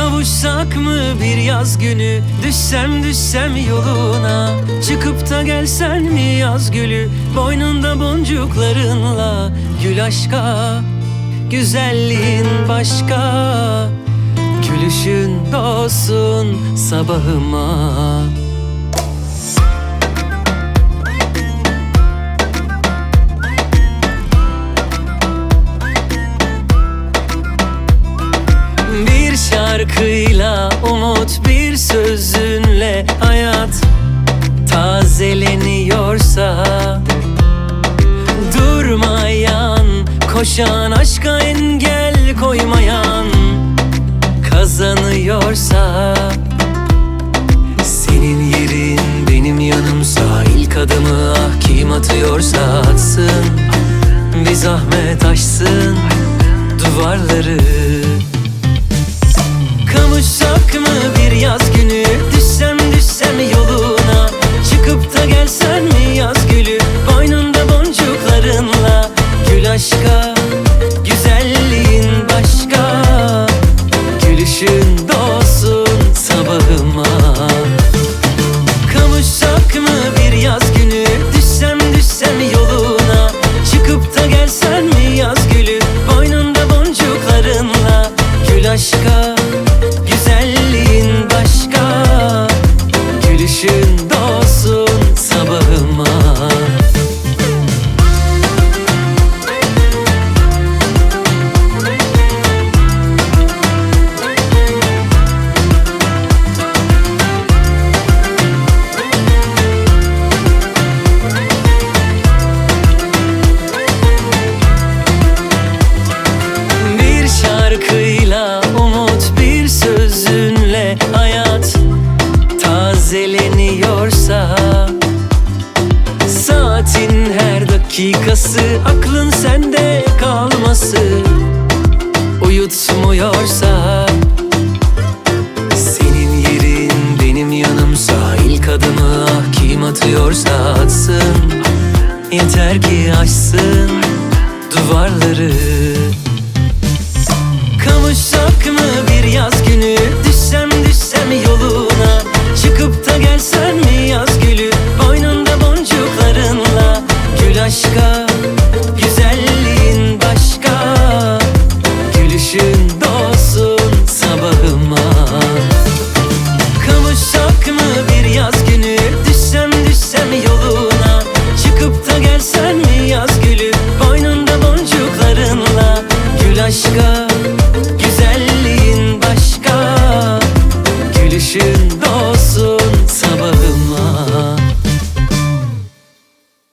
Kavuşsak mı bir yaz günü, düşsem yoluna, çıkıp da gelsen mi yaz gülü, boynunda boncuklarınla. Gül aşka, güzelliğin başka, gülüşün doğsun sabahıma. Bir şarkıyla umut, bir sözünle hayat tazeleniyorsa, durmayan, koşan, aşka engel koymayan kazanıyorsa, senin yerin benim yanımsa, ilk adımı ah kim atıyorsa atsın, bir zahmet aşsın duvarları. Kavuşsak mı bir yaz günü, düşsem yoluna, çıkıp da gelsen mi yaz gülü, boynunda boncuklarınla. Gül aşka, güzelliğin başka, gülüşün doğsun sabahıma. Kavuşsak mı bir yaz günü, düşsem yoluna, çıkıp da gelsen mi yaz gülü, boynunda boncuklarınla. Gül aşka, güzelliğin başka, gülüşün doğsun sabahıma. Bir şarkıyla umut, bir sözünle hayat tazeleniyorsa, saatin her dakikası aklın sende kalması uyutmuyorsa, senin yerin benim yanımsa, ilk adımı ah kim atıyorsa atsın, yeter ki aşsın duvarları. Kavuşsak mı bir yaz günü, düşsem yoluna, çıkıp da gelsen mi yaz gülü, boynunda boncuklarınla. Gül aşka, güzelliğin başka, gülüşün doğsun sabahıma. Kavuşsak mı bir yaz günü, düşsem yoluna, çıkıp da gelsen mi yaz gülü, boynunda boncuklarınla. Gül aşka, güzelliğin başka, gülüşün